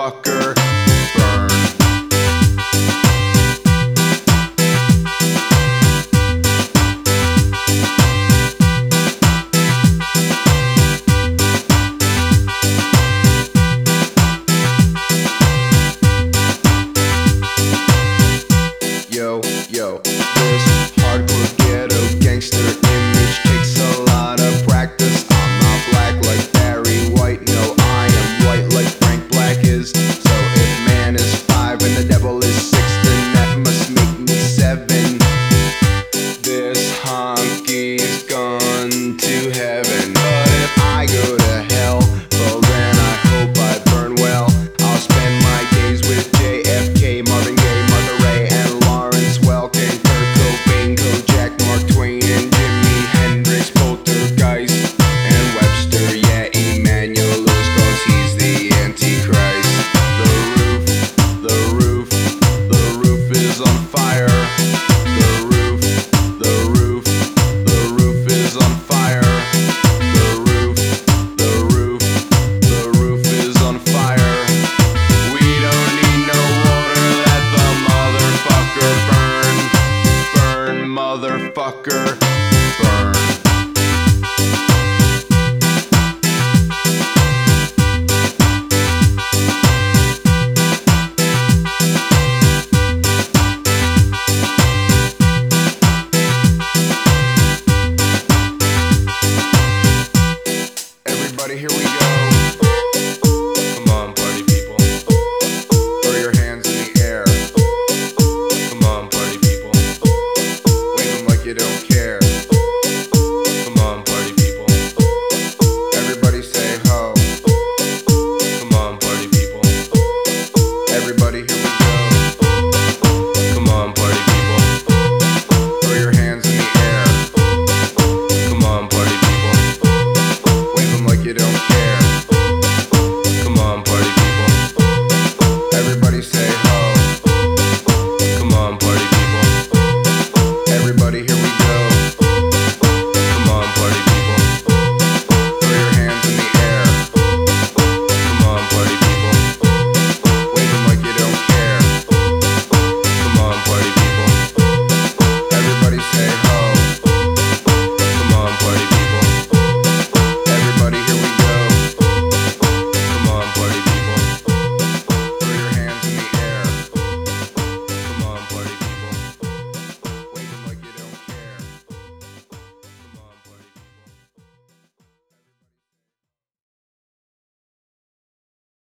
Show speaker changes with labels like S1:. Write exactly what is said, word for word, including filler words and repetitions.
S1: motherfucker. Burn. Yo, yo, this hardcore ghetto gangster image takes a lot of practice. I'm not black like Barry White, no, I am white like Frank Black is. So if man is five and the devil is six, then that must make me seven. This honky's gone to heaven, but if I go to hell, well then I hope I burn well. I'll spend my days with J F K, Marvin Gaye, Martha Ray, and Lawrence Welkin, Kurt Cobain, Kojak, Mark Twain, and Jimi Hendrix, Poltergeist, and Webster. Yeah, Emmanuel Lewis, cause he's the Antichrist. The roof, the roof, the roof is on fire. The roof, the roof, the roof is on fire. The roof, the roof, the roof is on fire. We don't need no water, let the motherfucker burn. Burn, motherfucker, burn. Everybody, here we go. Come on, party people. Throw your hands in the air. Come on, party people. Wave them like you don't care. Come on, party people. Everybody say ho. Come on, party people. Everybody, here we go. Come on, party people. Throw your hands in the air. Come on, party people. Wave them like you don't care.